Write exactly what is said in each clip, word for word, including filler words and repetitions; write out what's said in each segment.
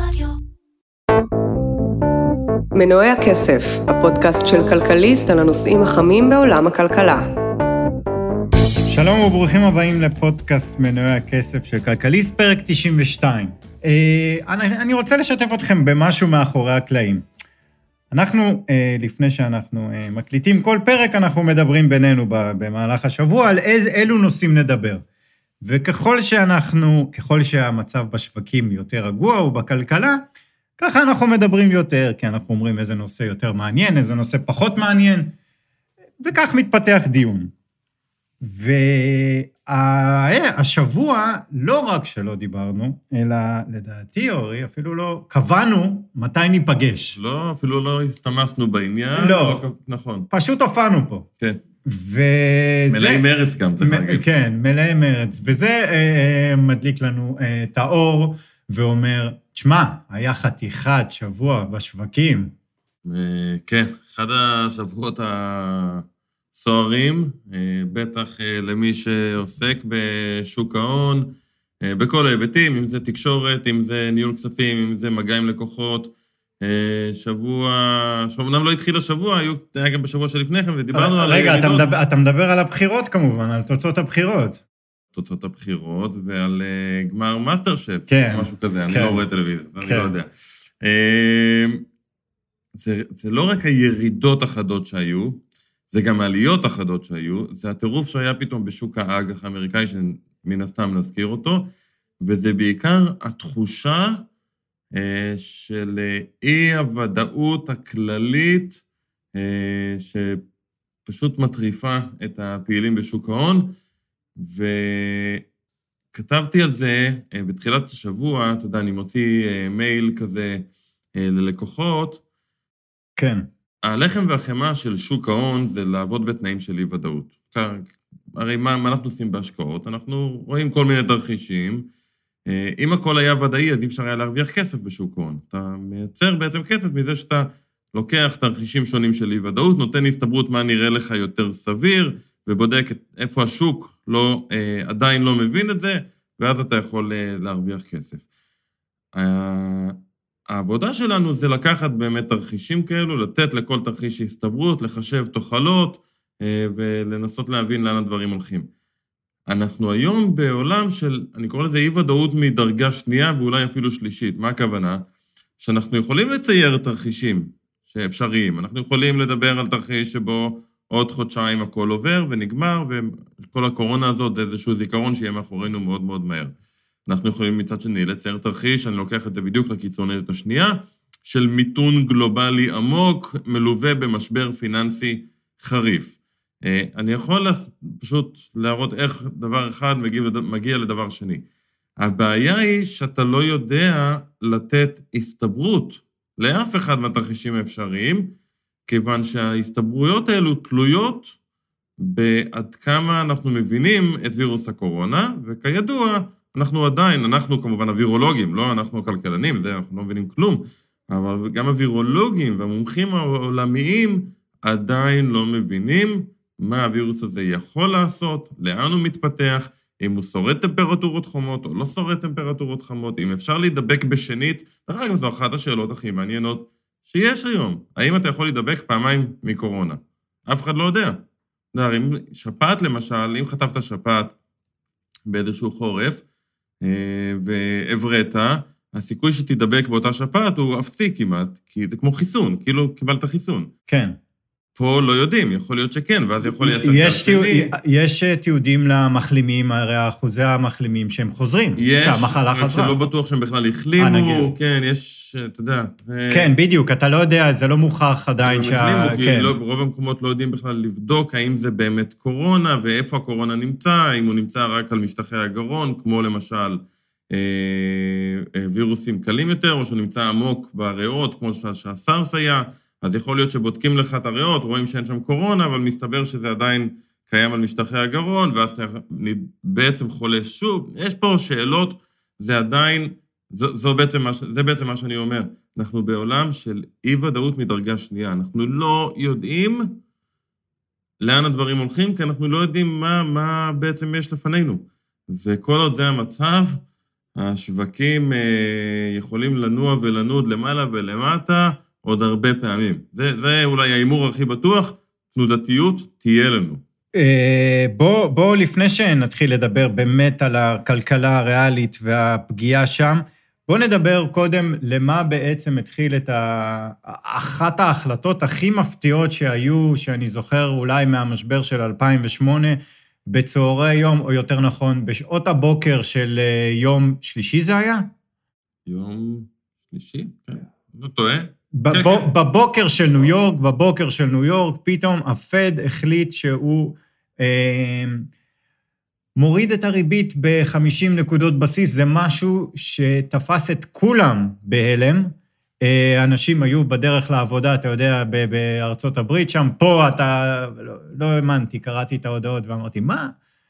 רדיו. מנועי הכסף, הפודקאסט של כלכליסט על הנושאים החמים בעולם הכלכלה. שלום וברוכים הבאים לפודקאסט מנועי הכסף של כלכליסט, פרק תשעים ושתיים. אני, אני רוצה לשתף אתכם במשהו מאחורי הקלעים. אנחנו, לפני שאנחנו מקליטים כל פרק, אנחנו מדברים בינינו במהלך השבוע על איזה, אילו נושאים נדבר. וככל שאנחנו, ככל שהמצב בשווקים יותר רגוע ובכלכלה, ככה אנחנו מדברים יותר, כי אנחנו אומרים איזה נושא יותר מעניין, איזה נושא פחות מעניין, וכך מתפתח דיון. והשבוע לא רק שלא דיברנו, אלא לדעתי, אורי, אפילו לא קבענו מתי ניפגש. לא, אפילו לא הסתמסנו בעניין. לא, לא נכון. פשוט הופענו פה. כן. וזה... מלאי מרץ גם, צריך להגיד. כן, מלאי מרץ. וזה אה, מדליק לנו אה, את האור, ואומר, תשמע, היה חתיכת שבוע בשווקים. אה, כן, אחד השבועות הסוערים, אה, בטח אה, למי שעוסק בשוק ההון, אה, בכל ההיבטים, אם זה תקשורת, אם זה ניהול כספים, אם זה מגע עם לקוחות, שבוע, שאומנם לא התחיל השבוע, היה גם בשבוע שלפני כן, ודיברנו על... רגע, אתה מדבר, אתה מדבר על הבחירות כמובן, על תוצאות הבחירות. תוצאות הבחירות, ועל גמר מאסטר שף, כן. משהו כזה, כן. אני לא רואה טלוויזיה, כן. אני לא יודע. זה, זה לא רק הירידות החדות שהיו, זה גם העליות החדות שהיו, זה הטירוף שהיה פתאום בשוק האג"ח האמריקאי, שמן הסתם נזכיר אותו, וזה בעיקר התחושה, של אי-הוודאות הכללית שפשוט מטריפה את הפעילים בשוק ההון, וכתבתי על זה בתחילת השבוע, אתה יודע, אני מוציא מייל כזה ללקוחות. כן. הלחם והחמה של שוק ההון זה לעבוד בתנאים של אי-ודאות. הרי מה, מה אנחנו עושים בהשקעות? אנחנו רואים כל מיני תרחישים, אם הכל היה ודאי, אז אי אפשר היה להרוויח כסף בשוק ההון. אתה מייצר בעצם כסף מזה שאתה לוקח תרחישים שונים של אי-ודאות, נותן הסתברות מה נראה לך יותר סביר, ובודק איפה השוק לא, עדיין לא מבין את זה, ואז אתה יכול להרוויח כסף. העבודה שלנו זה לקחת באמת תרחישים כאלו, לתת לכל תרחיש הסתברות, לחשב תוחלות, ולנסות להבין לאן הדברים הולכים. אנחנו היום בעולם של, אני קורא לזה אי-ודאות מדרגה שנייה ואולי אפילו שלישית. מה הכוונה? שאנחנו יכולים לצייר תרחישים שאפשריים. אנחנו יכולים לדבר על תרחיש שבו עוד חודשיים הכל עובר ונגמר, וכל הקורונה הזאת זה איזשהו זיכרון שיהיה מאחורינו מאוד מאוד מהר. אנחנו יכולים מצד שני לצייר תרחיש, אני לוקח את זה בדיוק לקיצוניות השנייה, של מיתון גלובלי עמוק, מלווה במשבר פיננסי חריף. אני יכול פשוט להראות איך דבר אחד מגיע, מגיע לדבר שני. הבעיה היא שאתה לא יודע לתת הסתברות לאף אחד מהתרחישים האפשריים, כיוון שההסתברויות האלו תלויות בעד כמה אנחנו מבינים את וירוס הקורונה, וכידוע, אנחנו עדיין, אנחנו כמובן הווירולוגים, לא אנחנו הכלכלנים, זה אנחנו לא מבינים כלום, אבל גם הווירולוגים והמומחים העולמיים עדיין לא מבינים מה הווירוס הזה יכול לעשות, לאן הוא מתפתח, אם הוא שורד טמפרטורות חומות או לא שורד טמפרטורות חמות, אם אפשר להידבק בשנית. דרך אגב, זו אחת השאלות הכי מעניינות שיש היום. האם אתה יכול להידבק פעמיים מקורונה? אף אחד לא יודע. דבר, אם שפעת למשל, אם חטפת שפעת באיזשהו חורף, ועברית, הסיכוי שתידבק באותה שפעת הוא אפסי כמעט, כי זה כמו חיסון, כאילו קיבלת חיסון. כן. פה לא יודעים, יכול להיות שכן, ואז יכול לייצר יש, תיעוד, יש תיעודים למחלימים, הרי אחוזי המחלימים שהם חוזרים. יש, רק שלא בטוח שהם בכלל החלימו, כן, יש, אתה יודע. כן, בדיוק, אתה לא יודע, זה לא מוכח עדיין. הם החלימו, כי לא, ברוב המקומות לא יודעים בכלל לבדוק, האם זה באמת קורונה, ואיפה הקורונה נמצא, אם הוא נמצא רק על משטחי הגרון, כמו למשל וירוסים קלים יותר, או שהוא נמצא עמוק בריאות, כמו שהסארס היה, אז יכול להיות שבודקים לך את הריאות, רואים שאין שם קורונה, אבל מסתבר שזה עדיין קיים על משטחי הגרון, ואז אתה בעצם חולה שוב. יש פה שאלות, זה עדיין, זו, זו בעצם מה, זה בעצם מה שאני אומר. אנחנו בעולם של אי-ודאות מדרגה שנייה. אנחנו לא יודעים לאן הדברים הולכים, כי אנחנו לא יודעים מה, מה בעצם יש לפנינו. וכל עוד זה המצב, השווקים יכולים לנוע ולנוד למעלה ולמטה עוד הרבה פעמים. זה, זה אולי האימור הכי בטוח, תנודתיות תהיה לנו. בוא, בוא לפני שנתחיל לדבר באמת על הכלכלה הריאלית והפגיעה שם, בוא נדבר קודם למה בעצם התחיל את ה... אחת ההחלטות הכי מפתיעות שהיו, שאני זוכר אולי מהמשבר של אלפיים ושמונה, בצהרי יום, או יותר נכון, בשעות הבוקר של יום שלישי זה היה? יום שלישי? כן, לא טועה. בבוקר של ניו יורק, בבוקר של ניו יורק, פתאום הפד החליט שהוא אה, מוריד את הריבית ב-חמישים נקודות בסיס, זה משהו שתפס את כולם בהלם, אה, אנשים היו בדרך לעבודה, אתה יודע, בארצות הברית, שם פה אתה, לא, לא האמנתי, קראתי את ההודעות ואמרתי, מה?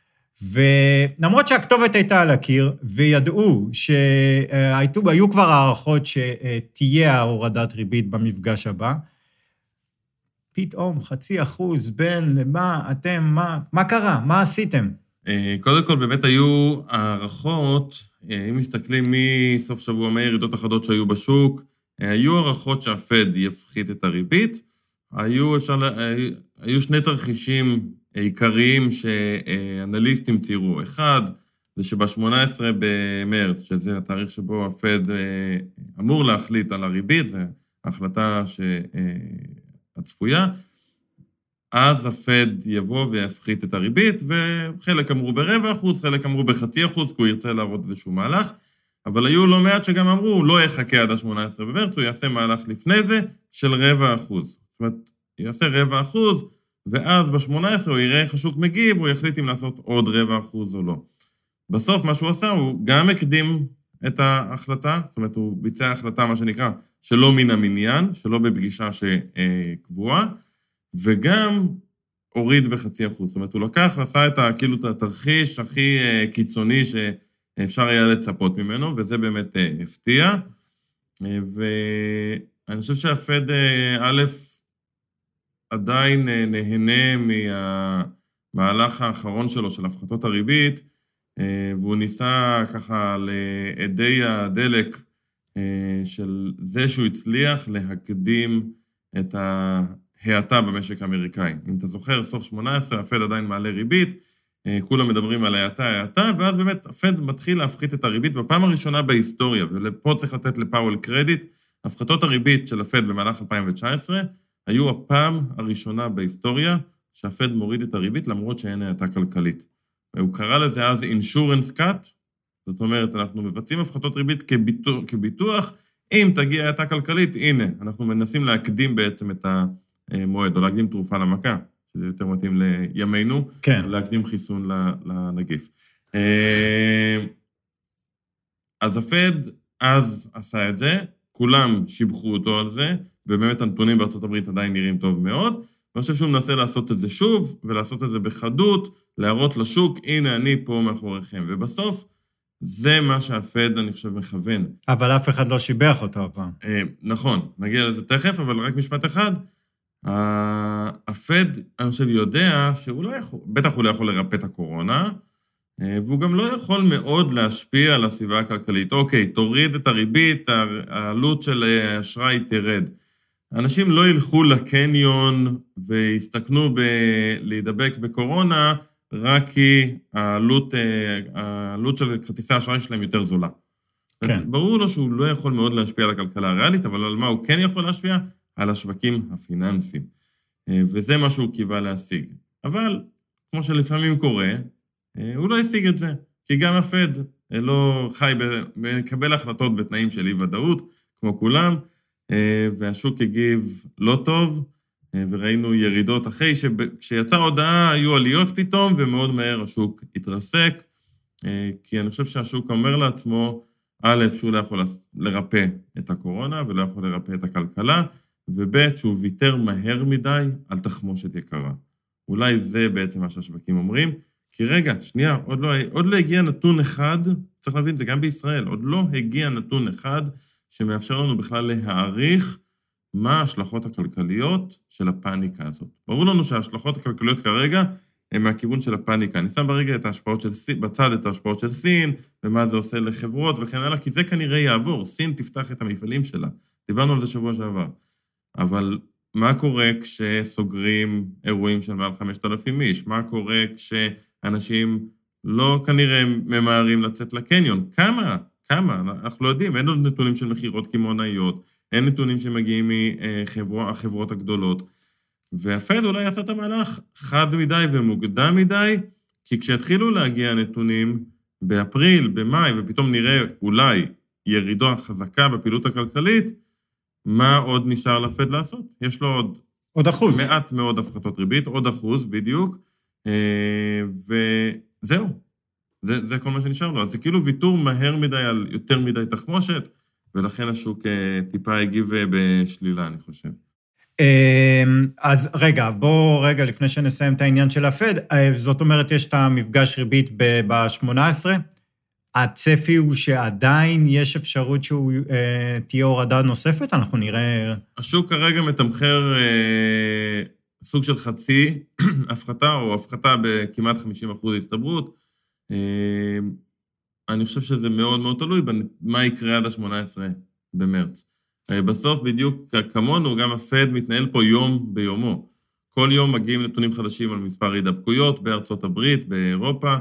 ולמרות שהכתובת הייתה על הקיר, וידעו שהיו כבר הערכות שתהיה ההורדת ריבית במפגש הבא, פתאום חצי אחוז בין למה אתם, מה, מה קרה? מה עשיתם? קודם כל, באמת היו הערכות, אם מסתכלים מסוף שבוע מהירידות החדות שהיו בשוק, היו הערכות שהפד יפחית את הריבית, היו, אפשר, היו שני תרחישים עיקריים שאנליסטים ציירו. אחד, זה שב-שמונה עשרה במרץ, שזה התאריך שבו הפד אמור להחליט על הריבית, זו ההחלטה הצפויה, אז הפד יבוא ויפחית את הריבית, וחלק אמרו ברבע אחוז, חלק אמרו בחצי אחוז, כי הוא ירצה להראות איזשהו מהלך, אבל היו לא מעט שגם אמרו, הוא לא יחכה עד ה-שמונה עשרה במרץ, הוא יעשה מהלך לפני זה של רבע אחוז. זאת אומרת, יעשה רבע אחוז, ואז ב-שמונה עשרה הוא יראה איך השוק מגיב, הוא יחליט אם לעשות עוד רבע אחוז או לא. בסוף מה שהוא עשה, הוא גם הקדים את ההחלטה, זאת אומרת, הוא ביצע החלטה, מה שנקרא, שלא מן המניין, שלא בפגישה שקבועה, וגם הוריד בחצי אחוז. זאת אומרת, הוא לקח, עשה את, כאילו, את התרחיש הכי קיצוני שאפשר היה לצפות ממנו, וזה באמת הפתיע. ואני חושב שהפד, א', עדיין נהנה מהמהלך האחרון שלו, של הפחתות הריבית, והוא ניסה ככה לעדי הדלק של זה שהוא הצליח להקדים את ההאטה במשק האמריקאי. אם אתה זוכר, סוף שמונה עשרה, הפד עדיין מעלה ריבית, כולם מדברים על ההאטה, ההאטה, ואז באמת הפד מתחיל להפחית את הריבית בפעם הראשונה בהיסטוריה, ופה צריך לתת לפאוול קרדיט, הפחתות הריבית של הפד במהלך אלפיים תשע עשרה, היו הפעם הראשונה בהיסטוריה שהפד מוריד את הריבית למרות שאין האטה כלכלית. הוא קרא לזה אז insurance cut, זאת אומרת, אנחנו מבצעים הפחתות ריבית כביטוח, כביטוח, אם תגיע האטה כלכלית, הנה, אנחנו מנסים להקדים בעצם את המועד, או להקדים תרופה למכה, שזה יותר מתאים לימינו, כן. להקדים חיסון לנגיף. אז הפד אז עשה את זה, כולם שיבחו אותו על זה, ובאמת הנתונים בארצות הברית עדיין נראים טוב מאוד, ואני חושב שהוא מנסה לעשות את זה שוב, ולעשות את זה בחדות, להראות לשוק, הנה אני פה מאחוריכם, ובסוף זה מה שהפד, אני חושב, מכוון. אבל אף אחד לא שיבח אותו הפעם. נכון, נגיע לזה תכף, אבל רק משפט אחד, הפד, אני חושב, יודע שהוא לא יכול, בטח הוא לא יכול לרפא את הקורונה, והוא גם לא יכול מאוד להשפיע על הסביבה הכלכלית. אוקיי, תוריד את הריבית, העלות של אשראי תרד. אנשים לא ילכו לקניון ויסתכנו להידבק בקורונה, רק כי העלות, העלות של כרטיסי האשראי שלהם יותר זולה. כן. ברור לו שהוא לא יכול מאוד להשפיע על הכלכלה הריאלית, אבל על מה הוא כן יכול להשפיע? על השווקים הפיננסיים. וזה מה שהוא קיווה להשיג. אבל, כמו שלפעמים קורה, הוא לא השיג את זה, כי גם הפד לא חי, מקבל החלטות בתנאים של אי-ודאות, כמו כולם, והשוק הגיב לא טוב, וראינו ירידות אחרי שכשיצאה הודעה היו עליות פתאום, ומאוד מהר השוק התרסק, כי אני חושב שהשוק אומר לעצמו, א', שהוא לא יכול לרפא את הקורונה, ולא יכול לרפא את הכלכלה, וב', שהוא ויתר מהר מדי על תחמושת יקרה. אולי זה בעצם מה שהשווקים אומרים, כי רגע, שנייה, עוד לא, עוד לא הגיע נתון אחד, צריך להבין, זה גם בישראל, עוד לא הגיע נתון אחד שמאפשר לנו בכלל להעריך מה ההשלכות הכלכליות של הפאניקה הזאת. ברור לנו שההשלכות הכלכליות כרגע מהכיוון של הפאניקה. אני שם ברגע את ההשפעות של סין, בצד את ההשפעות של סין, ומה זה עושה לחברות וכן הלאה, כי זה כנראה יעבור. סין תפתח את המפעלים שלה. דיברנו על זה שבוע שעבר. אבל מה קורה כשסוגרים אירועים של מעל חמשת אלפים איש? מה קורה כשאנשים לא כנראה ממהרים לצאת לקניון? כמה? כמה? אנחנו לא יודעים. אין עוד נתונים של מחירות כימונאיות, אין נתונים שמגיעים מהחברות הגדולות. והפד אולי יעשה את המהלך חד מדי ומוקדם מדי, כי כשהתחילו להגיע נתונים באפריל, במאי, ופתאום נראה אולי ירידו חזקה בפעילות הכלכלית, מה עוד נשאר לפד לעשות? יש לו עוד... עוד אחוז. מעט מאוד הפחתות ריבית, עוד אחוז בדיוק, וזהו. זה, זה כל מה שנשאר לו. אז זה כאילו ויתור מהר מדי על יותר מדי תחמושת, ולכן השוק טיפה הגיב בשלילה, אני חושב. אז רגע, בוא רגע, לפני שנסיים את העניין של הפד, זאת אומרת, יש את המפגש ריבית ב-שמונה עשרה, הצפי הוא שעדיין יש אפשרות שהוא תהיה הורדה נוספת, אנחנו נראה... השוק כרגע מתמחר סוג של חצי הפחתה, או הפחתה בכמעט חמישים אחוז הסתברות. אני חושב שזה מאוד מאוד תלוי במה יקרה עד ה-שמונה עשרה במרץ. בסוף בדיוק כמונו, גם הפד מתנהל פה יום ביומו. כל יום מגיעים נתונים חדשים על מספר הידבקויות בארצות הברית, באירופה,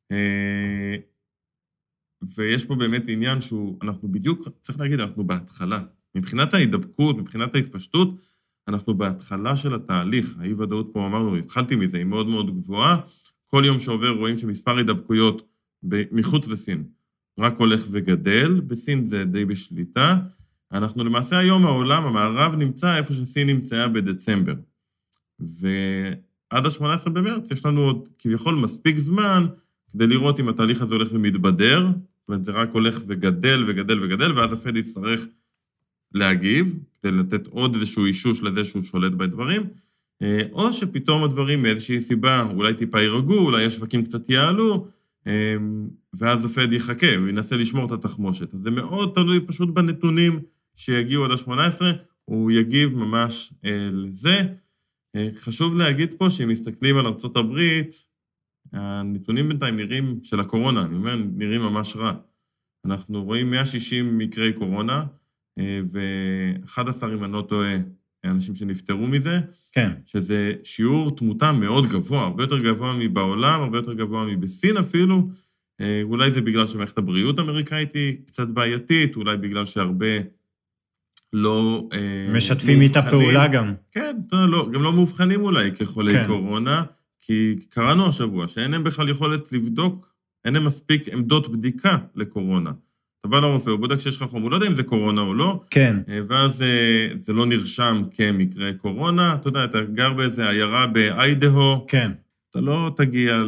ויש פה באמת עניין שהוא, אנחנו בדיוק, צריך להגיד, אנחנו בהתחלה. מבחינת ההידבקות, מבחינת ההתפשטות, אנחנו בהתחלה של התהליך. האי-ודאות פה אמרנו, התחלתי מזה, היא מאוד מאוד גבוהה. כל יום שעובר רואים שמספר הידבקויות מחוץ לסין רק הולך וגדל, בסין זה די בשליטה. אנחנו למעשה היום העולם, המערב נמצא איפה שסין נמצאה בדצמבר. ועד ה-שמונה עשרה במרץ יש לנו עוד כביכול מספיק זמן כדי לראות אם התהליך הזה הולך ומתבדר, זאת אומרת, זה רק הולך וגדל וגדל וגדל, ואז הפד יצטרך להגיב, כדי לתת עוד איזשהו אישוש לזה שהוא שולט בדברים, או שפתאום הדברים מאיזושהי סיבה, אולי טיפה יירגעו, אולי השווקים קצת יעלו, ואז הפד יחכה, הוא ינסה לשמור את התחמושת. אז זה מאוד תלוי פשוט בנתונים שיגיעו עד ה-שמונה עשרה, הוא יגיב ממש לזה. חשוב להגיד פה שאם מסתכלים על ארצות הברית, הנתונים בינתיים נראים, של הקורונה, אני אומר, נראים ממש רע. אנחנו רואים מאה ושישים מקרי קורונה, ו-אחד עשר אם אני לא טועה, אנשים שנפטרו מזה, כן. שזה שיעור תמותה מאוד גבוה, הרבה יותר גבוה מבעולם, הרבה יותר גבוה מבסין אפילו, אולי זה בגלל שמערכת הבריאות האמריקאית היא קצת בעייתית, אולי בגלל שהרבה לא משתפים איתה פעולה גם. כן, לא, גם לא מאובחנים אולי כחולי כן. קורונה, כי קראנו השבוע שאין להם בכלל יכולת לבדוק, אין להם מספיק עמדות בדיקה לקורונה. אתה בא לרופא, הוא בודק שיש לך חום, הוא לא יודע אם זה קורונה או לא, כן. ואז זה לא נרשם כמקרה קורונה, אתה יודע, אתה גר באיזה עיירה באיידהו, כן. אתה לא תגיע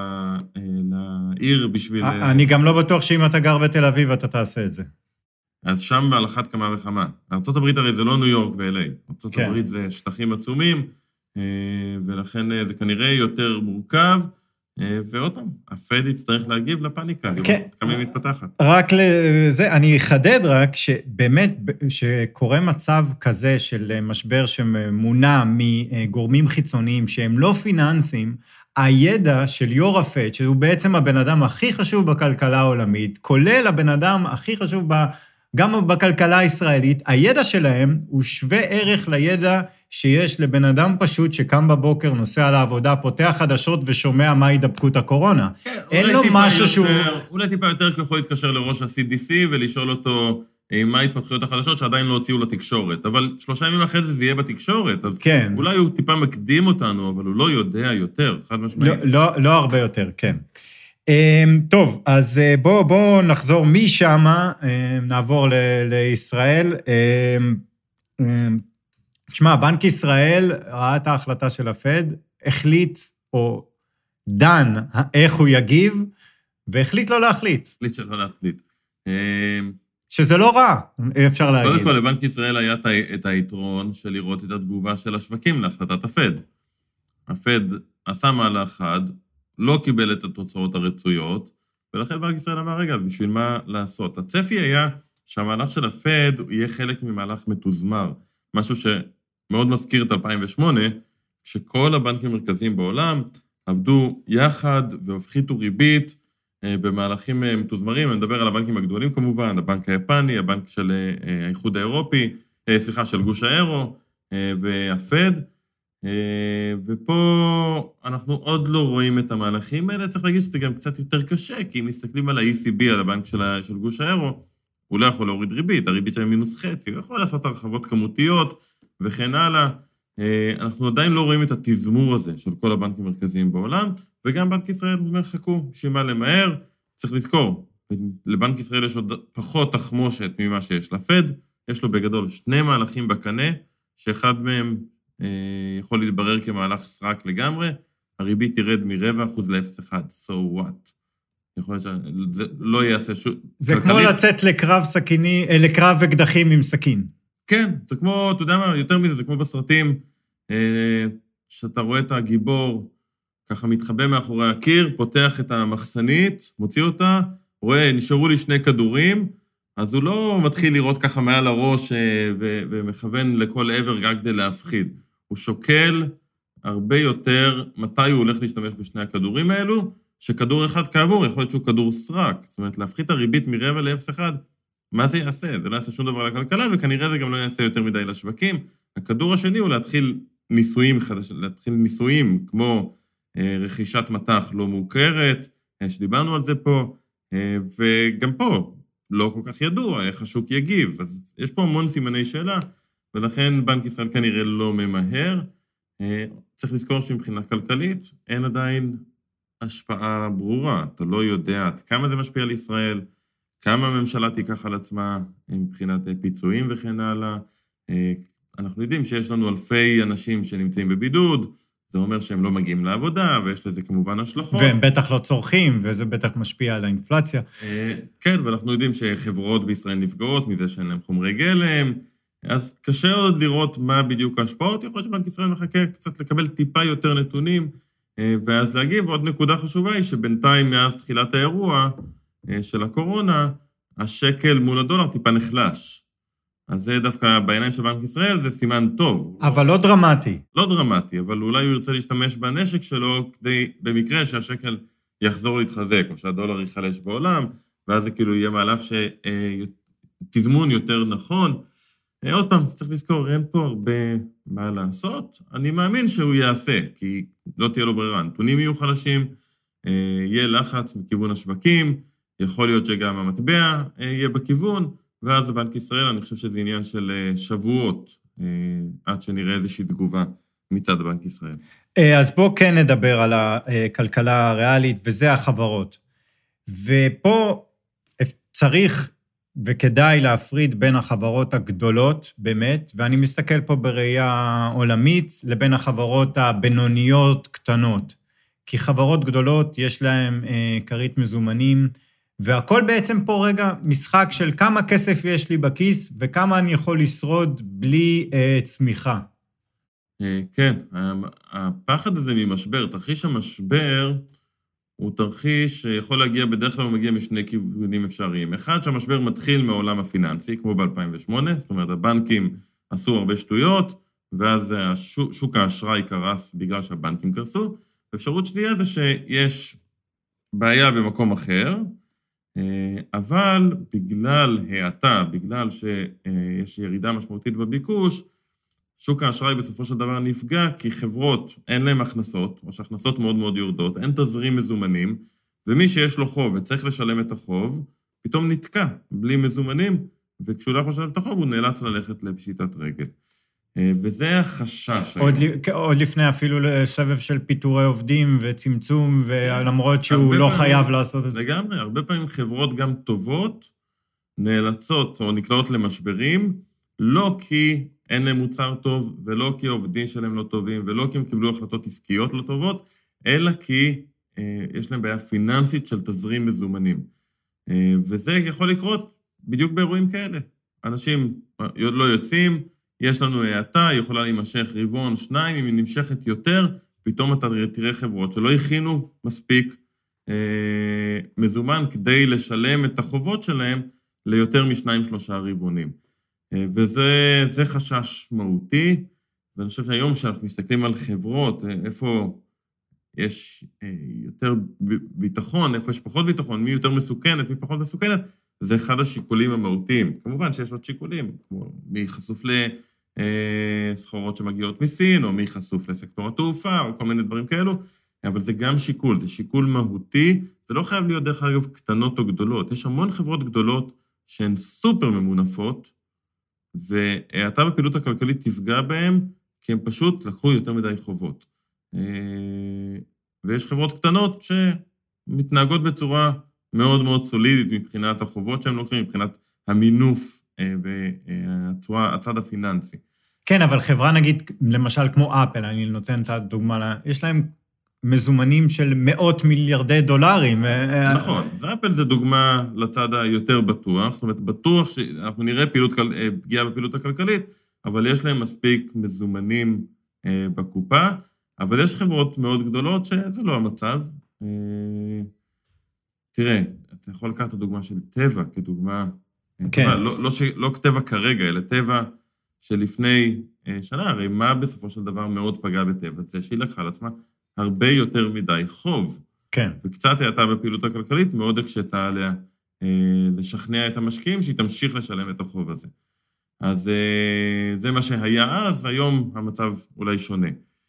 לעיר בשביל... אני גם לא בטוח שאם אתה גר בתל אביב, אתה תעשה את זה. אז שם על אחת כמה וכמה. ארצות הברית הרי זה לא ניו יורק ו-אל איי. ארצות כן. הברית זה שטחים עצומים, ולכן זה כנראה יותר מורכב, ועוד פעם, הפד יצטרך להגיב לפאניקה, כן. כמה היא מתפתחת. רק לזה, אני אחדד רק שבאמת, שקורה מצב כזה של משבר שמונע מגורמים חיצוניים שהם לא פיננסיים, הידע של יור הפד, שהוא בעצם הבן אדם הכי חשוב בכלכלה העולמית, כולל הבן אדם הכי חשוב ב, גם בכלכלה הישראלית, הידע שלהם הוא שווה ערך לידע שיש לבן אדם פשוט שקם בבוקר, נוסע לעבודה, פותח חדשות ושומע מה הידבקות הקורונה. כן, אין לו משהו יותר, שהוא... אולי טיפה יותר ככל להתקשר לראש ה-סי די סי ולשאול אותו מה ההתפתחויות החדשות שעדיין לא הוציאו לתקשורת. אבל שלושה ימים אחרי זה זה יהיה בתקשורת, אז כן. אולי הוא טיפה מקדים אותנו, אבל הוא לא יודע יותר, חד משמעית. לא, לא, לא הרבה יותר, כן. טוב, אז בואו בוא נחזור משם, נעבור ל- לישראל. תשמע, בנק ישראל ראה את ההחלטה של הפד, החליט או דן איך הוא יגיב, והחליט לא להחליט. החליט שלא להחליט. שזה לא רע, אפשר להגיד. קודם כל, לבנק ישראל היה את היתרון של לראות את התגובה של השווקים להחלטת הפד. הפד עשה מהלך אחד, לא קיבל את התוצאות הרצויות, ולכן בנק ישראל אמר, רגע, אז בשביל מה לעשות? הצפי היה שהמהלך של הפד יהיה חלק ממהלך מתוזמר, משהו שמאוד מזכיר את אלפיים ושמונה, שכל הבנקים המרכזיים בעולם עבדו יחד והפחיתו ריבית במהלכים מתוזמרים. אני מדבר על הבנקים הגדולים כמובן, הבנק היפני, הבנק של האיחוד האירופי, סליחה, של גוש האירו והפד, ופה אנחנו עוד לא רואים את המהלכים האלה. צריך להגיד שזה גם קצת יותר קשה, כי אם מסתכלים על ה-E C B, על הבנק של, של גוש האירו, הוא לא יכול להוריד ריבית, הריבית שלהם מינוס חצי, הוא יכול לעשות הרחבות כמותיות וכן הלאה. אנחנו עדיין לא רואים את התזמור הזה של כל הבנקים המרכזיים בעולם, וגם בנק ישראל אומר, חכו, שמה למהר, צריך לזכור, לבנק ישראל יש עוד פחות תחמושת ממה שיש לפד, יש לו בגדול שני מהלכים בקנה, שאחד מהם אה, יכול להתברר כמהלך סרק לגמרי, הריבית תירד מרבע אחוז ל-אפס נקודה אחת, so what? יכול להיות שזה לא יעשה שום... זה כלכלית. כמו לצאת לקרב סכיני, לקרב אקדחים עם סכין. כן, זה כמו, אתה יודע מה, יותר מזה, זה כמו בסרטים, אה, שאתה רואה את הגיבור, ככה מתחבא מאחורי הקיר, פותח את המחסנית, מוציא אותה, רואה, נשארו לי שני כדורים, אז הוא לא מתחיל לראות ככה מעל הראש ו- ומכוון לכל עבר רק כדי להפחיד. הוא שוקל הרבה יותר מתי הוא הולך להשתמש בשני הכדורים האלו, שכדור אחד כאמור יכול להיות שהוא כדור סרק. זאת אומרת, להפחית הריבית מרבע ל-אפס נקודה אחת, מה זה יעשה? זה לא יעשה שום דבר לכלכלה, וכנראה זה גם לא יעשה יותר מדי לשווקים. הכדור השני הוא להתחיל ניסויים, להתחיל ניסויים כמו רכישת מתח לא מוכרת, שדיברנו על זה פה, וגם פה לא כל כך ידוע איך השוק יגיב, אז יש פה המון סימני שאלה, ולכן בנק ישראל כנראה לא ממהר. צריך לזכור שמבחינה כלכלית אין עדיין השפעה ברורה, אתה לא יודע עד כמה זה משפיע על ישראל, כמה הממשלה תיקח על עצמה מבחינת פיצויים וכן הלאה. אנחנו יודעים שיש לנו אלפי אנשים שנמצאים בבידוד, זה אומר שהם לא מגיעים לעבודה, ויש לזה כמובן השלכות. והם בטח לא צורכים, וזה בטח משפיע על האינפלציה. כן, ואנחנו יודעים שחברות בישראל נפגעות מזה שאין להם חומרי גלם, אז קשה עוד לראות מה בדיוק ההשפעות, יכול להיות שבנק ישראל מחכה קצת לקבל טיפה יותר נתונים, ואז להגיב. עוד נקודה חשובה היא שבינתיים מאז תחילת האירוע של הקורונה, השקל מול הדולר טיפה נחלש. אז זה דווקא בעיניים של בנק ישראל, זה סימן טוב. אבל לא דרמטי. לא דרמטי, אבל אולי הוא ירצה להשתמש בנשק שלו, כדי, במקרה שהשקל יחזור להתחזק, או שהדולר ייחלש בעולם, ואז זה כאילו יהיה מהלך שתזמון יותר נכון. עוד פעם, צריך לזכור, אין פה הרבה מה לעשות. אני מאמין שהוא יעשה, כי לא תהיה לו ברירה. נתונים יהיו חלשים, יהיה לחץ מכיוון השווקים, יכול להיות שגם המטבע יהיה בכיוון, ואז בנק ישראל, אני חושב שזה עניין של שבועות, עד שנראה איזושהי תגובה מצד בנק ישראל. אז בואו כן נדבר על הכלכלה הריאלית, וזה החברות. ופה צריך וכדאי להפריד בין החברות הגדולות, באמת, ואני מסתכל פה בראייה עולמית, לבין החברות הבינוניות קטנות. כי חברות גדולות יש להן כרית מזומנים, והכל בעצם פה רגע משחק של כמה כסף יש לי בכיס, וכמה אני יכול לשרוד בלי אה, צמיחה. כן, הפחד הזה ממשבר, תרחיש המשבר, הוא תרחיש שיכול להגיע, בדרך כלל הוא מגיע משני כיוונים אפשריים. אחד, שהמשבר מתחיל מעולם הפיננסי, כמו ב-אלפיים ושמונה, זאת אומרת, הבנקים עשו הרבה שטויות, ואז שוק האשראי קרס בגלל שהבנקים קרסו, ואפשרות שנייה זה שיש בעיה במקום אחר, אבל בגלל העתה, בגלל שיש ירידה משמעותית בביקוש, שוק האשראי בסופו של דבר נפגע, כי חברות אין להן הכנסות, או שהכנסות מאוד מאוד יורדות, אין תזרים מזומנים, ומי שיש לו חוב וצריך לשלם את החוב, פתאום נתקע בלי מזומנים, וכשהוא לא יכול לשלם את החוב, הוא נאלץ ללכת לפשיטת רגל. וזה החשש. עוד, עוד לפני אפילו לסבב של פיטורי עובדים וצמצום, ולמרות שהוא לא פעמים, חייב לעשות את זה. לגמרי, הרבה פעמים חברות גם טובות, נאלצות או נקלעות למשברים, לא כי אין להם מוצר טוב, ולא כי העובדים שלהם לא טובים, ולא כי הם קיבלו החלטות עסקיות לא טובות, אלא כי אה, יש להם בעיה פיננסית של תזרים מזומנים. אה, וזה יכול לקרות בדיוק באירועים כאלה. אנשים לא יוצאים, יש לנו העתה, יכולה להימשך רבעון, שניים, אם היא נמשכת יותר, פתאום אתה תראה חברות שלא הכינו מספיק אה, מזומן כדי לשלם את החובות שלהם ליותר משניים שלושה רבעונים. אה, וזה זה חשש מהותי, ואני חושב שהיום שאנחנו מסתכלים על חברות, איפה יש יותר ביטחון, איפה יש פחות ביטחון, מי יותר מסוכנת, מי פחות מסוכנת, זה אחד השיקולים המהותיים. כמובן שיש עוד שיקולים, כמו מי חשוף לסחורות שמגיעות מסין, או מי חשוף לסקטור התעופה, או כל מיני דברים כאלו, אבל זה גם שיקול, זה שיקול מהותי, זה לא חייב להיות דרך אגב קטנות או גדולות, יש המון חברות גדולות שהן סופר ממונפות, ואתה בפעילות הכלכלית תפגע בהם, כי הם פשוט לקחו יותר מדי חובות. ויש חברות קטנות שמתנהגות בצורה מאוד מאוד סולידית מבחינת החובות שהם לוקחים, מבחינת המינוף והצד הפיננסי. כן, אבל חברה נגיד, למשל כמו אפל, אני נותן את הדוגמה, יש להם מזומנים של מאות מיליארדי דולרים. נכון, אז אפל זה דוגמה לצד היותר בטוח, זאת אומרת, בטוח שאנחנו נראה פעילות, פגיעה בפעילות הכלכלית, אבל יש להם מספיק מזומנים בקופה, אבל יש חברות מאוד גדולות שזה לא המצב. תראה, אתה יכול לקחת את הדוגמה של טבע כדוגמה, כן. טבע, לא, לא, ש, לא טבע כרגע, אלא טבע שלפני שנה, הרי מה בסופו של דבר מאוד פגע בטבע? זה שהיא לקחה על עצמה הרבה יותר מדי חוב. כן. וקצת הייתה בפעילות הכלכלית, מאוד הקשתה עליה לשכנע את המשקיעים שהיא תמשיך לשלם את החוב הזה. אז זה מה שהיה אז, היום המצב אולי שונה.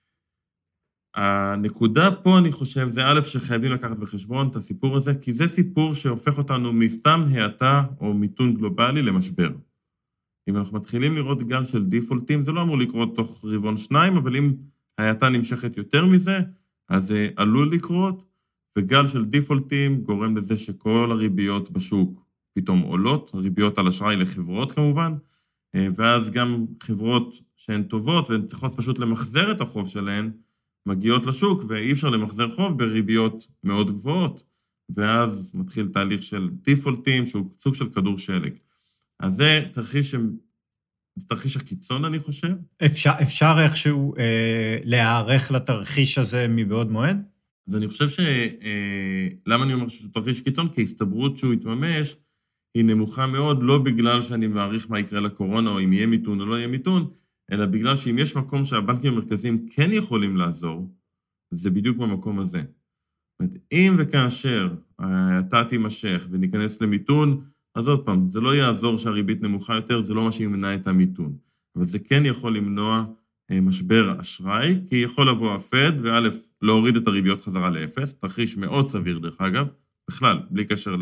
הנקודה פה, אני חושב, זה א' שחייבים לקחת בחשבון את הסיפור הזה, כי זה סיפור שהופך אותנו מסתם העתה או מיתון גלובלי למשבר. אם אנחנו מתחילים לראות גל של דיפולטים, זה לא אמור לקרות תוך רבעון שניים, אבל אם העתה נמשכת יותר מזה, אז זה עלול לקרות, וגל של דיפולטים גורם לזה שכל הריביות בשוק פתאום עולות, הריביות על אשראי לחברות כמובן, ואז גם חברות שהן טובות והן צריכות פשוט למחזר את החוב שלהן, מגיעות לשוק, ואי אפשר למחזר חוב בריביות מאוד גבוהות, ואז מתחיל תהליך של דיפולטים, שהוא סוג של כדור שלג. אז זה תרחיש, זה תרחיש הקיצון, אני חושב. אפשר, אפשר איכשהו אה, להיערך לתרחיש הזה מבעוד מועד? אז אני חושב ש... אה, למה אני אומר שזה תרחיש קיצון? כי ההסתברות שהוא יתממש, היא נמוכה מאוד, לא בגלל שאני מעריך מה יקרה לקורונה, או אם יהיה מיתון או לא יהיה מיתון, אלא בגלל שאם יש מקום שהבנקים המרכזיים כן יכולים לעזור, זה בדיוק במקום הזה. זאת אומרת, אם וכאשר אתה תימשך וניכנס למיתון, אז עוד פעם, זה לא יעזור שהריבית נמוכה יותר, זה לא מה שימנע את המיתון. אבל זה כן יכול למנוע משבר אשראי, כי יכול לבוא הפד, וא', להוריד את הריביות חזרה לאפס, תרחיש מאוד סביר דרך אגב, בכלל, בלי קשר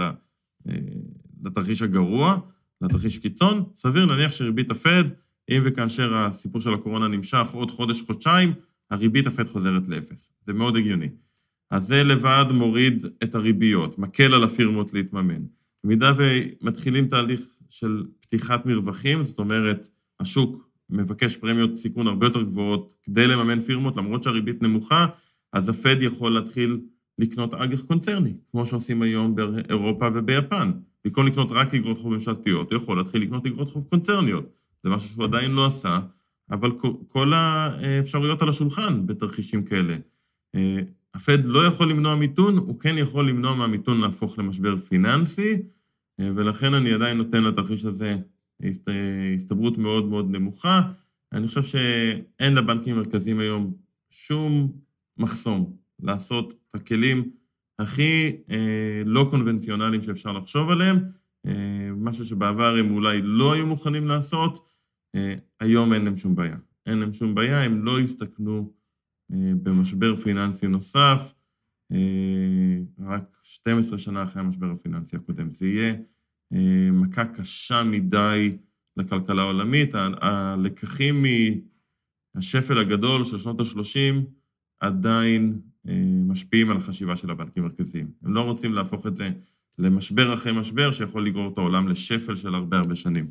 לתרחיש הגרוע, לתרחיש קיצון, סביר להניח שריבית הפד, אם וכאשר הסיפור של הקורונה נמשך עוד חודש, חודשיים, הריבית הפד חוזרת לאפס. זה מאוד הגיוני. אז זה לבד מוריד את הריביות, מקל על הפירמות להתממן. במידה ומתחילים תהליך של פתיחת מרווחים, זאת אומרת, השוק מבקש פרמיות סיכון הרבה יותר גבוהות כדי לממן פירמות, למרות שהריבית נמוכה, אז הפד יכול להתחיל לקנות אג"ח קונצרני, כמו שעושים היום באירופה וביפן. במקום לקנות רק אגרות חוב ממשלתיות, הוא יכול להתחיל לקנות אגרות חוב קונצרניות. זה משהו שהוא עדיין לא עשה, אבל כל האפשרויות על השולחן בתרחישים כאלה. הפד לא יכול למנוע מיתון, הוא כן יכול למנוע מהמיתון להפוך למשבר פיננסי, ולכן אני עדיין נותן לתרחיש הזה הסתברות מאוד מאוד נמוכה. אני חושב שאין לבנקים מרכזיים היום שום מחסום לעשות את הכלים הכי לא קונבנציונליים שאפשר לחשוב עליהם, משהו שבעבר הם אולי לא היו מוכנים לעשות, היום אין להם שום בעיה. אין להם שום בעיה, הם לא יסתכנו במשבר פיננסי נוסף, רק שתים עשרה שנה אחרי המשבר הפיננסי הקודם. זה יהיה מכה קשה מדי לכלכלה העולמית. הלקחים מהשפל הגדול של שנות ה-שלושים עדיין משפיעים על החשיבה של הבנקים המרכזיים. הם לא רוצים להפוך את זה למשבר אחרי משבר שיכול לגרור את העולם לשפל של הרבה הרבה שנים.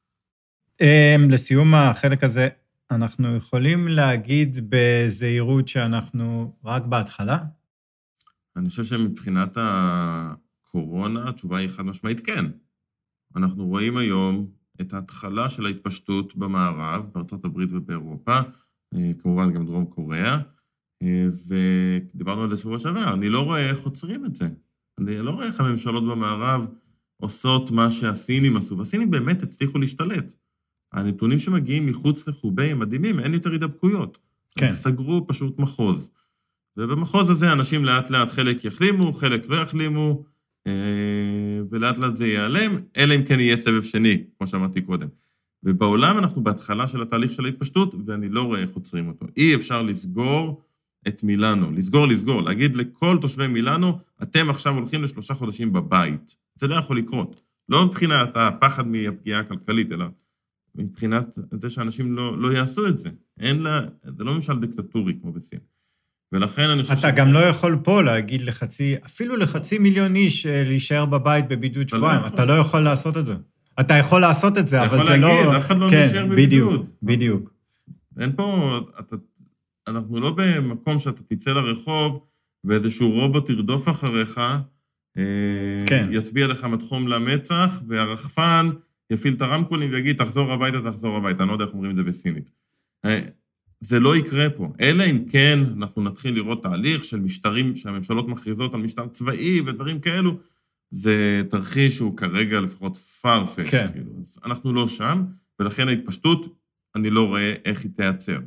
לסיום החלק הזה, אנחנו יכולים להגיד בזהירות שאנחנו רק בהתחלה? אני חושב שמבחינת הקורונה, התשובה היא חד משמעית כן. אנחנו רואים היום את ההתחלה של ההתפשטות במערב, בארצות הברית ובאירופה, כמובן גם דרום קוריאה, ודיברנו על זה שבוע שעבר, אני לא רואה איך עוצרים את זה. אני לא רואה איך הממשלות במערב עושות מה שהסינים עשו, והסינים באמת הצליחו להשתלט. הנתונים שמגיעים מחוץ לחובי הם מדהימים, אין יותר הידבקויות. כן. הם סגרו פשוט מחוז. ובמחוז הזה אנשים לאט לאט חלק יחלימו, חלק לא יחלימו, ולאט לאט זה ייעלם, אלא אם כן יהיה סבב שני, כמו שאמרתי קודם. ובעולם אנחנו בהתחלה של התהליך של ההתפשטות, ואני לא רואה איך עוצרים אותו. אי אפשר לסגור את מילאנו, לסגור, לסגור, להגיד לכל תושבי מילאנו, אתם עכשיו הולכים לשלושה חודשים בבית. זה לא יכול לקרות. לא מבחינת הפחד מהפגיעה הכלכלית, אלא מבחינת זה שאנשים לא, לא יעשו את זה. אין לה, זה לא ממשל דיקטטורי כמו בסין. ולכן אני חושב... אתה גם לא יכול פה להגיד לחצי, אפילו לחצי מיליון איש להישאר בבית בבידוד שבועיים. אתה לא יכול לעשות את זה. אתה יכול לעשות את זה, אבל זה לא... אתה יכול להגיד, אף אחד לא נשאר בבידוד. בדיוק, בדיוק. אין פה... אנחנו לא במקום שאתה תצא לרחוב, ואיזשהו רובוט ירדוף אחריך, יצביע לך מתחום למצח, והרחפן יפעיל את הרמקולים ויגיד, תחזור הביתה, תחזור הביתה. אני לא יודע איך אומרים את זה בסינית. זה לא יקרה פה. אלא אם כן, אנחנו נתחיל לראות תהליך של משטרים שהממשלות מכריזות על משטר צבאי ודברים כאלו, זה תרחיש שהוא כרגע לפחות פארפש. כן. כאילו. אז אנחנו לא שם, ולכן ההתפשטות, אני לא רואה איך היא תיעצר.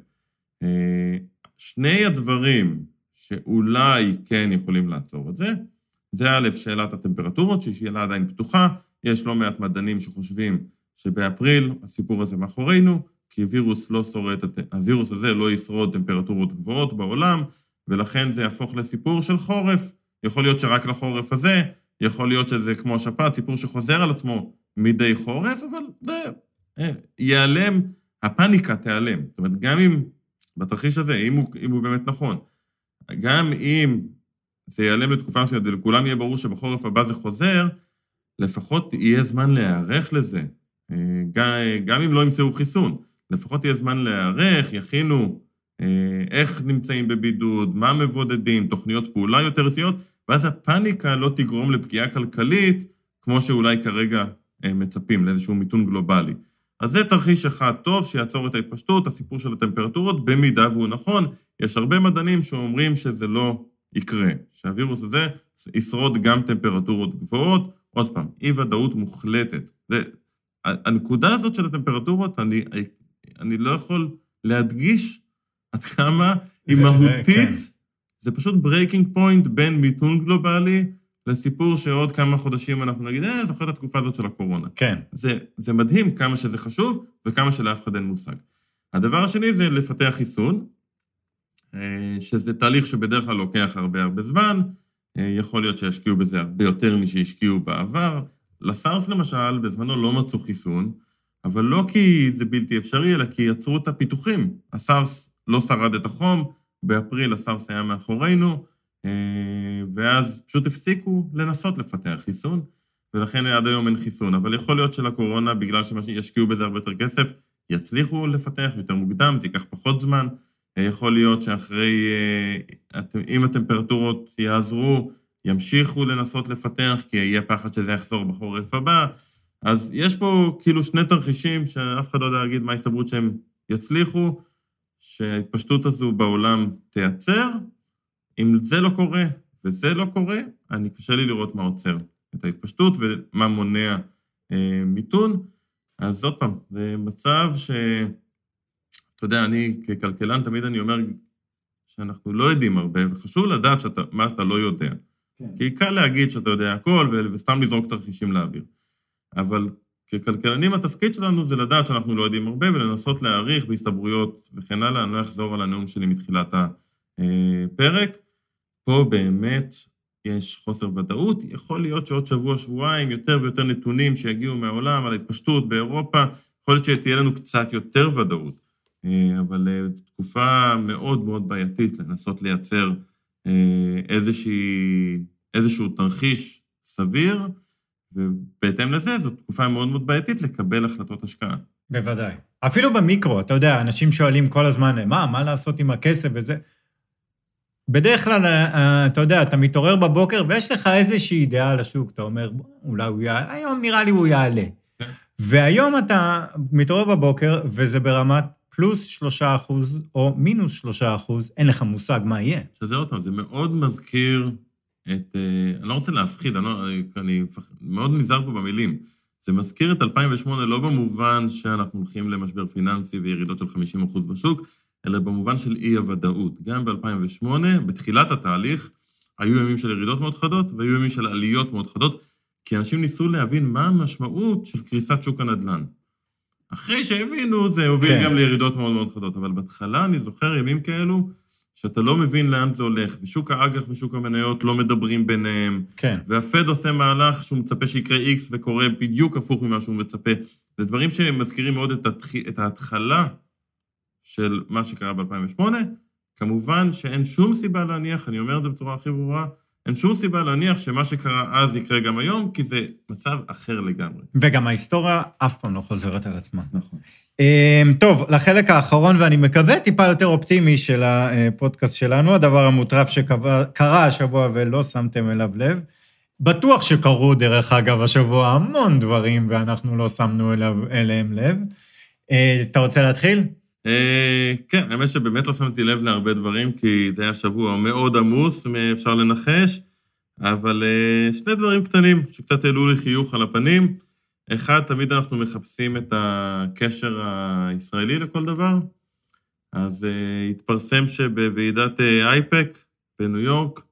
שני הדברים שאולי כן יכולים לעצור את זה, זה א', שאלת הטמפרטורות, שהיא שאלה עדיין פתוחה, יש לא מעט מדענים שחושבים שבאפריל הסיפור הזה מאחורינו, כי וירוס לא שורד, הווירוס הזה לא ישרוד טמפרטורות גבוהות בעולם, ולכן זה יהפוך לסיפור של חורף. יכול להיות שרק לחורף הזה, יכול להיות שזה כמו השפעת, סיפור שחוזר על עצמו מדי חורף, אבל זה ייעלם, הפאניקה תיעלם. זאת אומרת, גם אם, בתרחיש הזה, אם הוא, אם הוא באמת נכון, גם אם זה ייעלם לתקופה מסוימת, ולכולם יהיה ברור שבחורף הבא זה חוזר, לפחות יהיה זמן להיערך לזה. גם, גם אם לא ימצאו חיסון, לפחות יהיה זמן להיערך, יכינו איך נמצאים בבידוד, מה מבודדים, תוכניות פעולה יותר רציניות, ואז הפאניקה לא תגרום לפגיעה כלכלית, כמו שאולי כרגע מצפים לאיזשהו מיתון גלובלי. אז זה תרחיש אחד טוב שיעצור את ההתפשטות, הסיפור של הטמפרטורות, במידה והוא נכון, יש הרבה מדענים שאומרים שזה לא יקרה, שהווירוס הזה ישרוד גם טמפרטורות גבוהות, עוד פעם, אי ודאות מוחלטת. זה, הנקודה הזאת של הטמפרטורות, אני, אני לא יכול להדגיש עד כמה היא זה, מהותית, זה, כן. זה פשוט breaking point בין מיתון גלובלי, לסיפור שעוד כמה חודשים אנחנו נגיד, אה, זוכר את התקופה הזאת של הקורונה. כן. זה, זה מדהים כמה שזה חשוב, וכמה שלאף אחד אין מושג. הדבר השני זה לפתח חיסון, שזה תהליך שבדרך כלל לוקח הרבה הרבה זמן, יכול להיות שישקיעו בזה הרבה יותר משהשקיעו בעבר. לסארס למשל, בזמנו לא מצאו חיסון, אבל לא כי זה בלתי אפשרי, אלא כי יצרו את הפיתוחים. הסארס לא שרד את החום, באפריל הסארס היה מאחורינו, ואז פשוט הפסיקו לנסות לפתח חיסון, ולכן עד היום אין חיסון. אבל יכול להיות שלקורונה, בגלל שישקיעו בזה הרבה יותר כסף, יצליחו לפתח יותר מוקדם, זה ייקח פחות זמן. יכול להיות שאחרי, אם הטמפרטורות יעזרו, ימשיכו לנסות לפתח, כי יהיה פחד שזה יחזור בחורף הבא. אז יש פה כאילו שני תרחישים שאף אחד לא יודע להגיד מה ההסתברות שהם יצליחו, שההתפשטות הזו בעולם תייצר. אם זה לא קורה וזה לא קורה, אני קשה לי לראות מה עוצר את ההתפשטות ומה מונע אה, מיתון. אז עוד פעם, זה מצב ש... אתה יודע, אני ככלכלן תמיד אני אומר שאנחנו לא יודעים הרבה, וחשוב לדעת שאתה, מה שאתה לא יודע. כן. כי קל להגיד שאתה יודע הכל, וסתם לזרוק תרחישים לאוויר. אבל ככלכלנים התפקיד שלנו זה לדעת שאנחנו לא יודעים הרבה, ולנסות להעריך בהסתברויות וכן הלאה. אני לא אחזור על הנאום שלי מתחילת הפרק. פה באמת יש חוסר ודאות. יכול להיות שעוד שבוע, שבועיים, יותר ויותר נתונים שיגיעו מהעולם על ההתפשטות באירופה, יכול להיות שתהיה לנו קצת יותר ודאות. אבל זו תקופה מאוד מאוד בעייתית לנסות לייצר איזושהי, איזשהו תרחיש סביר, ובהתאם לזה, זו תקופה מאוד מאוד בעייתית לקבל החלטות השקעה. בוודאי. אפילו במיקרו, אתה יודע, אנשים שואלים כל הזמן, מה, מה לעשות עם הכסף וזה? בדרך כלל, אתה יודע, אתה מתעורר בבוקר, ויש לך איזושהי אידאה על השוק, אתה אומר, אולי הוא יעלה, היום נראה לי הוא יעלה. כן. והיום אתה מתעורר בבוקר, וזה ברמת פלוס שלושה אחוז, או מינוס שלושה אחוז, אין לך מושג מה יהיה. שזה עוד פעם, זה מאוד מזכיר את, אני לא רוצה להפחיד, אני, לא, אני מאוד נזהר פה במילים, זה מזכיר את אלפיים ושמונה, לא במובן שאנחנו הולכים למשבר פיננסי וירידות של חמישים אחוז בשוק, אלא במובן של אי-הוודאות. גם ב-אלפיים ושמונה, בתחילת התהליך, היו ימים של ירידות מאוד חדות, והיו ימים של עליות מאוד חדות, כי אנשים ניסו להבין מה המשמעות של קריסת שוק הנדל"ן. אחרי שהבינו, זה הוביל כן. גם לירידות מאוד מאוד חדות, אבל בהתחלה אני זוכר ימים כאלו, שאתה לא מבין לאן זה הולך, ושוק האג"ח ושוק המניות לא מדברים ביניהם, כן. והפד עושה מהלך שהוא מצפה שיקרה X וקורה בדיוק הפוך ממה שהוא מצפה. זה דברים שמזכירים מאוד את, התח... את ההתחלה של מה שקרה ב-אלפיים ושמונה, כמובן שאין שום סיבה להניח, אני אומר את זה בצורה הכי ברורה, אין שום סיבה להניח שמה שקרה אז יקרה גם היום, כי זה מצב אחר לגמרי. וגם ההיסטוריה אף פעם לא חוזרת על עצמה. נכון. טוב, לחלק האחרון, ואני מקווה טיפה יותר אופטימי של הפודקאסט שלנו, הדבר המוטרף שקרה השבוע ולא שמתם אליו לב, בטוח שקרו דרך אגב השבוע המון דברים, ואנחנו לא שמנו אליהם לב. אתה רוצה להתחיל? כן, האמת שבאמת לא שמתי לב להרבה דברים, כי זה היה שבוע מאוד עמוס, אפשר לנחש, אבל שני דברים קטנים שקצת העלו לי חיוך על הפנים. אחד, תמיד אנחנו מחפשים את הקשר הישראלי לכל דבר, אז התפרסם שבוועידת אייפק בניו יורק,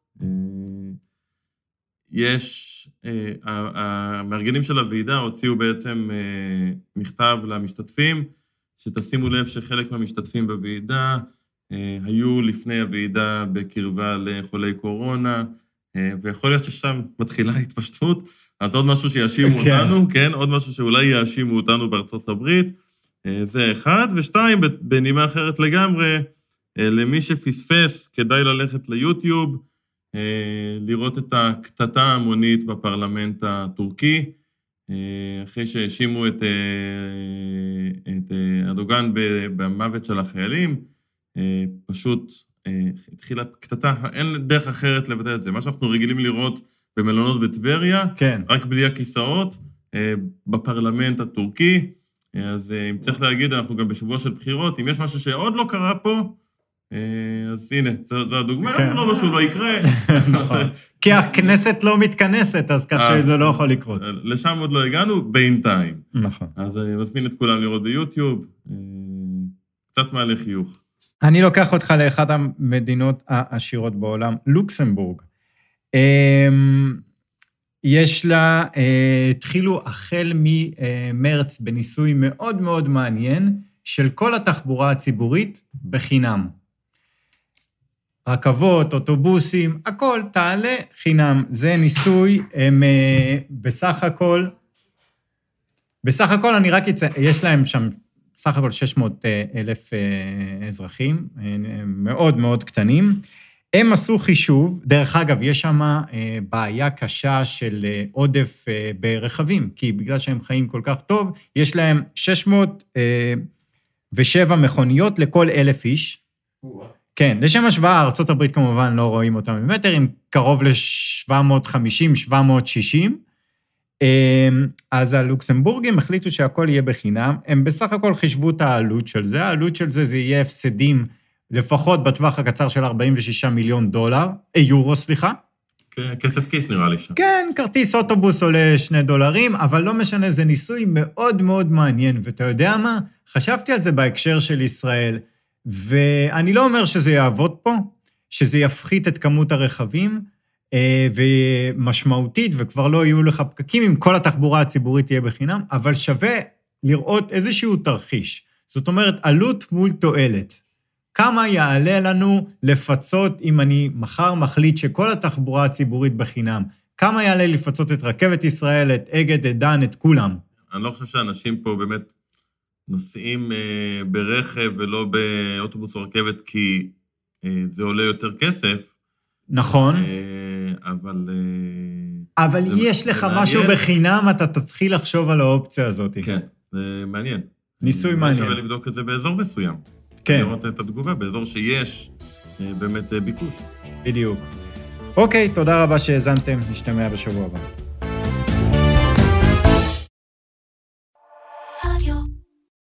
יש, המארגנים של הוועידה הוציאו בעצם מכתב למשתתפים, שתשימו לב שחלק מהמשתתפים בוועידה היו לפני הוועידה בקרבה לחולי קורונה, ויכול להיות ששם מתחילה התפשטות, אז עוד משהו שיאשימו כן. אותנו, כן, עוד משהו שאולי יאשימו אותנו בארצות הברית, זה אחד, ושתיים, בנימה אחרת לגמרי, למי שפספס, כדאי ללכת ליוטיוב, לראות את הקטטה המונית בפרלמנט הטורקי, אחרי שהאשימו את, את ארדוגן במוות של החיילים, פשוט התחילה קטטה, אין דרך אחרת לבטא את זה. מה שאנחנו רגילים לראות במלונות בטבריה, כן. רק בלי הכיסאות, בפרלמנט הטורקי, אז אם צריך להגיד, אנחנו גם בשבוע של בחירות, אם יש משהו שעוד לא קרה פה, אז הנה, זו הדוגמה, זה לא משהו לא יקרה. נכון. כי הכנסת לא מתכנסת, אז כך שזה לא יכול לקרות. לשם עוד לא הגענו, בינתיים. נכון. אז אני מזמין את כולם לראות ביוטיוב, קצת מעלה חיוך. אני לוקח אותך לאחת המדינות העשירות בעולם, לוקסמבורג. יש לה, התחילו החל ממרץ בניסוי מאוד מאוד מעניין, של כל התחבורה הציבורית בחינם. רכבות, אוטובוסים, הכל תעלה חינם. זה ניסוי, הם בסך הכל, בסך הכל אני רק אצא, יש להם שם בסך הכל שש מאות אלף אזרחים, מאוד מאוד קטנים. הם עשו חישוב, דרך אגב, יש שם בעיה קשה של עודף ברכבים, כי בגלל שהם חיים כל כך טוב, יש להם שש מאות ושבע מכוניות לכל אלף איש. כן, לשם השוואה, ארצות הברית כמובן לא רואים אותם במטר, עם קרוב ל-שבע מאות וחמישים שבע מאות ושישים. אז הלוקסמבורגים החליטו שהכל יהיה בחינם, הם בסך הכל חישבו את העלות של זה, העלות של זה זה יהיה הפסדים לפחות בטווח הקצר של ארבעים ושישה מיליון דולר, יורו סליחה. כסף כיס נראה לי שם. כן, כרטיס אוטובוס עולה שני דולרים, אבל לא משנה, זה ניסוי מאוד מאוד מעניין, ואתה יודע מה? חשבתי על זה בהקשר של ישראל, ואני לא אומר שזה יעבוד פה, שזה יפחית את כמות הרכבים, ומשמעותית, וכבר לא יהיו לך פקקים, אם כל התחבורה הציבורית תהיה בחינם, אבל שווה לראות איזשהו תרחיש. זאת אומרת, עלות מול תועלת. כמה יעלה לנו לפצות אם אני מחר מחליט שכל התחבורה הציבורית בחינם? כמה יעלה לפצות את רכבת ישראל, את אגד, את דן, את כולם? אני לא חושב שאנשים פה באמת נוסעים אה, ברכב ולא באוטובוס או רכבת, כי אה, זה עולה יותר כסף. נכון. אה, אבל... אה, אבל יש לך משהו בחינם, אתה תתחיל לחשוב על האופציה הזאת. כן, זה מעניין. ניסוי מעניין. שווה לבדוק את זה באזור מסוים. כן. לראות את התגובה, באזור שיש באמת ביקוש. בדיוק. אוקיי, תודה רבה שהאזנתם, נשתמע בשבוע הבא.